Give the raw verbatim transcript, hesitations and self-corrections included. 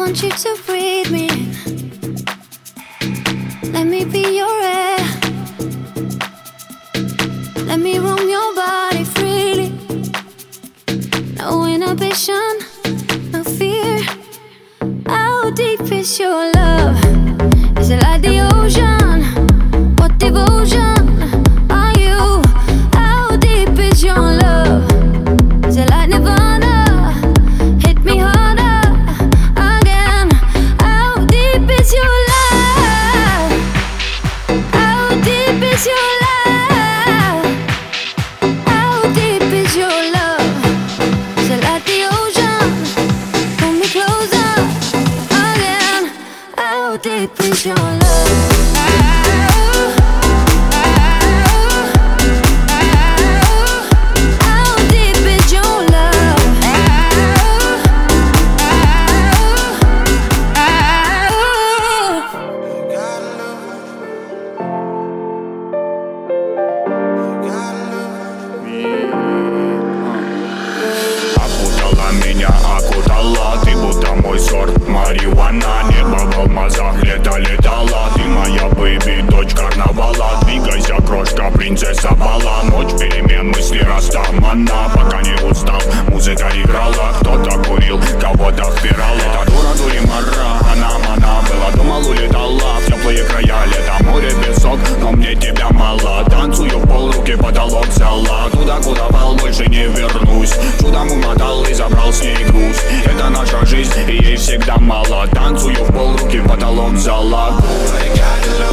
want you to breathe me in. Let me be your air. Let me roam your body freely. No inhibition, no fear. How deep is your love? Is it like the ocean? What devotion are you? How deep is your love? Is it like Nirvana? Hit me harder again. How deep is your love? How deep is your love? How deep is your love? Is it like the ocean? Pull me closer again. How deep is your love? Окутала меня, окутала. Ты будто мой сорт марихуана. Небо в алмазах, лето летала. Ты моя бэйби, дочь карнавала. Двигайся, крошка, принцесса бала. Ночь перемен, мысли растамана. Пока не устал, музыка играла. Кто-то курил, кого-то впирал. Это дура, дуримара, она мана была. Думал, улетала в теплые края. Лето, море, песок, но мне тебя мало. Танцую в пол, руки потолок взяла. Туда, куда пал, больше не вернусь. Чудом умотал и забрал с ней груз. Это наша жизнь, и ей всегда мало. Танцую в пол, руки потолок взяла.